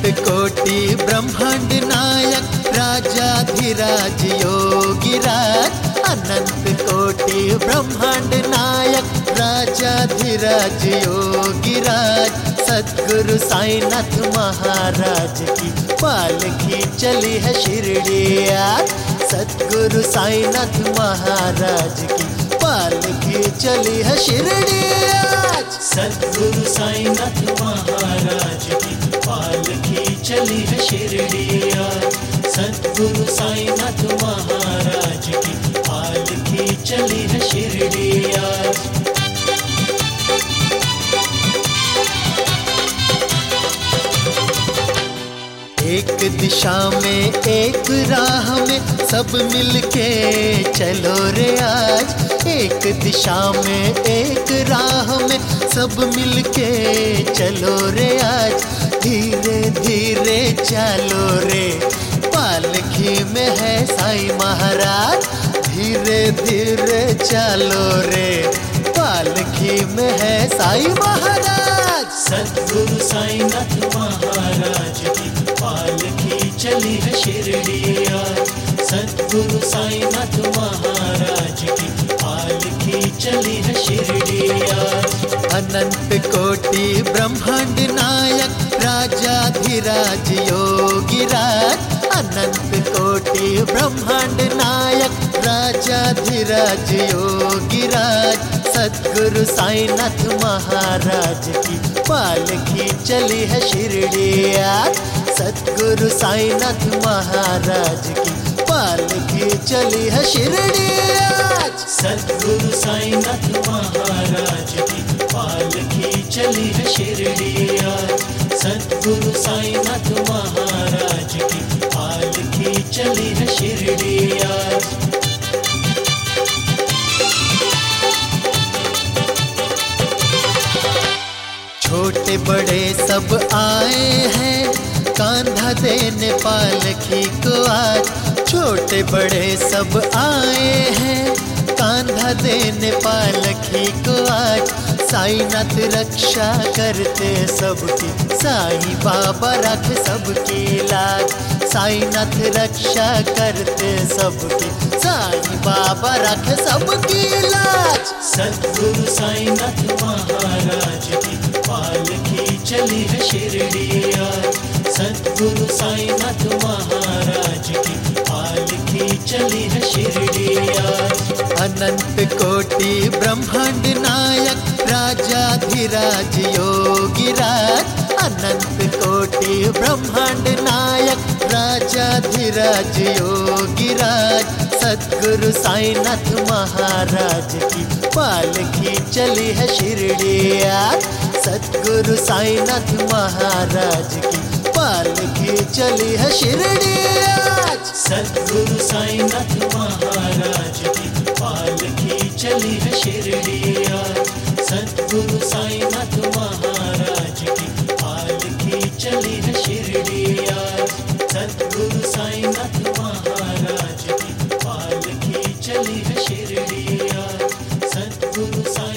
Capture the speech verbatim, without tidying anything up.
अनंत कोटि ब्रह्मांड नायक राजाधिराज योगीराज। अनंत कोटि ब्रह्मांड नायक राजाधिराज योगीराज। सद्गुरु साईनाथ महाराज की पालकी चली है शिरडी आज। सद्गुरु साईनाथ महाराज की पालकी चली है शिरडी आज। सद्गुरु साईनाथ महाराज की पालकी चली है शिरडी आज। सद्गुरु साईनाथ महाराज की पालकी चली है शिरडी आज। एक दिशा में एक राह में सब मिलके चलो रे आज। एक दिशा में एक राह में सब मिलके चलो रे आज। धीरे धीरे चलो रे पालकी में है साईं महाराज। धीरे धीरे चलो रे पालकी में है साईं महाराज। सद्गुरु साईनाथ महाराज की पालकी चली है शिरडी आज। सद्गुरु साईनाथ महाराज की पालकी चली है शिरडी आज। अनंत कोटि ब्रह्मांड नायक राजाधिराज योगीराज। अनंत कोटि ब्रह्मांड नायक राजाधिराज योगीराज। सद्गुरु साईनाथ महाराज की पालकी चली है शिरडी आज। सद्गुरु साईनाथ महाराज की पालकी चली है शिरडी आज। सद्गुरु साईनाथ महाराज की पालकी चली है शिरडी आज। सद्गुरु साईनाथ महाराज की पालकी चली है शिरडी आज। छोटे बड़े सब आए हैं कांधा देने पालकी को आज। छोटे बड़े सब आए हैं कांधा देने पालकी को आज। साईनाथ रक्षा करते सबकी साईं बाबा रखे सबकी लाज। साईनाथ रक्षा करते सबकी साईं बाबा रखे सबकी लाज। सद्गुरु साईनाथ महाराज की पालकी चली है शिरडी आज। सद्गुरु साईनाथ महाराज की पालकी चली है शिरडी आज। अनंत कोटि ब्रह्मांड नायक राजाधिराज योगीराज। अनंत कोटि ब्रह्मांड नायक राजाधिराज योगीराज। सद्गुरु साईनाथ महाराज की पालकी चली है शिरडी आज। सद्गुरु साईनाथ महाराज की पालकी चली है शिरडी आज। सद्गुरु साईनाथ महाराज की पालकी चली है शिरडी आज। सद्गुरु साईनाथ महाराज की पालकी चली है शिरडी आज। सद्गुरु साईनाथ महाराज की पालकी चली है शिरडी आज। सद्गुरु साई